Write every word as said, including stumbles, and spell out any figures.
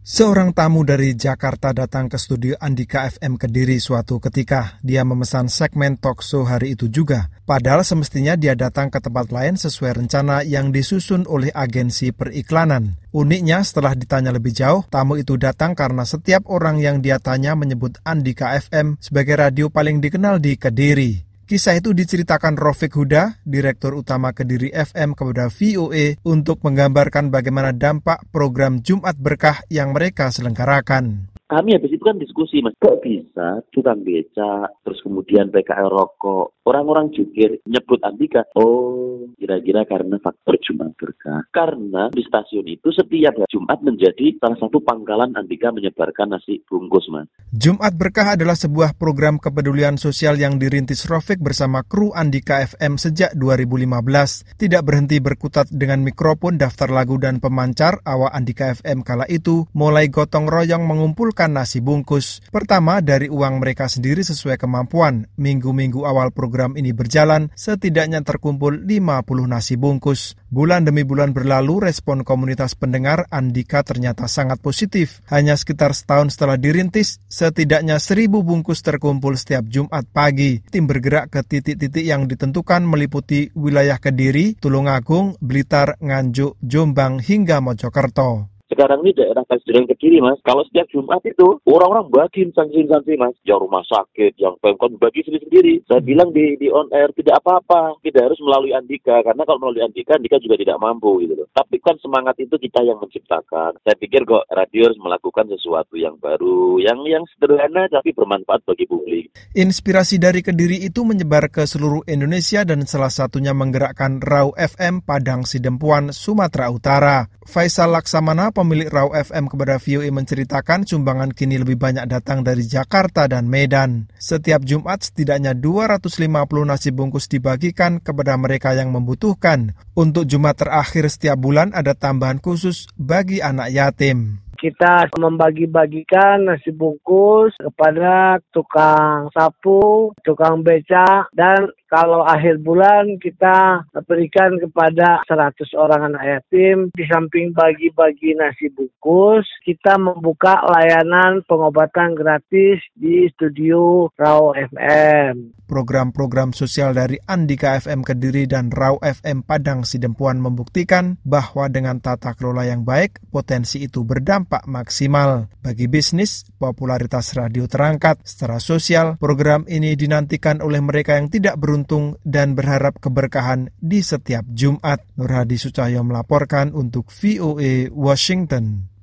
Seorang tamu dari Jakarta datang ke studio Andika F M Kediri suatu ketika. Dia memesan segmen talkshow hari itu juga. Padahal semestinya dia datang ke tempat lain sesuai rencana yang disusun oleh agensi periklanan. Uniknya setelah ditanya lebih jauh, tamu itu datang karena setiap orang yang dia tanya menyebut Andika F M sebagai radio paling dikenal di Kediri. Kisah itu diceritakan Rafiq Huda, Direktur Utama Kediri F M kepada V O A untuk menggambarkan bagaimana dampak program Jumat Berkah yang mereka selenggarakan. Kami habis itu kan diskusi, Mas. Kok bisa tukang beca, terus kemudian P K L rokok, orang-orang jukir nyebut Andika? Oh, kira-kira karena faktor Jumat Berkah. Karena di stasiun itu setiap Jumat menjadi salah satu pangkalan Andika menyebarkan nasi bungkus, Mas. Jumat Berkah adalah sebuah program kepedulian sosial yang dirintis Rafiq bersama kru Andika F M sejak dua ribu lima belas. Tidak berhenti berkutat dengan mikrofon, daftar lagu, dan pemancar, awak Andika F M kala itu mulai gotong royong mengumpulkan nasi bungkus. Pertama dari uang mereka sendiri sesuai kemampuan. Minggu-minggu awal program ini berjalan, setidaknya terkumpul lima puluh nasi bungkus. Bulan demi bulan berlalu, respon komunitas pendengar Andika ternyata sangat positif. Hanya sekitar setahun setelah dirintis, setidaknya seribu bungkus terkumpul setiap Jumat pagi. Tim bergerak ke titik-titik yang ditentukan meliputi wilayah Kediri, Tulungagung, Blitar, Nganjuk, Jombang, hingga Mojokerto. Sekarang ini daerah Pasirian Kediri, Mas. Kalau setiap Jumat itu orang-orang bagi instansi-instansi, Mas. Yang rumah sakit, yang pemkot bagi sendiri-sendiri. Saya bilang di di on air tidak apa-apa, tidak harus melalui Andika, karena kalau melalui Andika, Andika juga tidak mampu gitu loh. Tapi kan semangat itu kita yang menciptakan. Saya pikir kok radio harus melakukan sesuatu yang baru, yang yang sederhana tapi bermanfaat bagi publik. Inspirasi dari Kediri itu menyebar ke seluruh Indonesia dan salah satunya menggerakkan Rau F M Padang Sidempuan, Sumatera Utara. Faisal Laksamana, pemilik Rau F M kepada V O A menceritakan sumbangan kini lebih banyak datang dari Jakarta dan Medan. Setiap Jumat setidaknya dua ratus lima puluh nasi bungkus dibagikan kepada mereka yang membutuhkan. Untuk Jumat terakhir setiap bulan ada tambahan khusus bagi anak yatim. Kita membagi-bagikan nasi bungkus kepada tukang sapu, tukang beca, dan kalau akhir bulan kita berikan kepada seratus orang anak yatim. Di samping bagi-bagi nasi bungkus, kita membuka layanan pengobatan gratis di studio Rau F M. Program-program sosial dari Andika F M Kediri dan Rau F M Padang Sidempuan membuktikan bahwa dengan tata kelola yang baik, potensi itu berdampak maksimal. Bagi bisnis, popularitas radio terangkat. Secara sosial, program ini dinantikan oleh mereka yang tidak beruntung dan berharap keberkahan di setiap Jumat. Nur Hadi Sucahyo melaporkan untuk V O A Washington.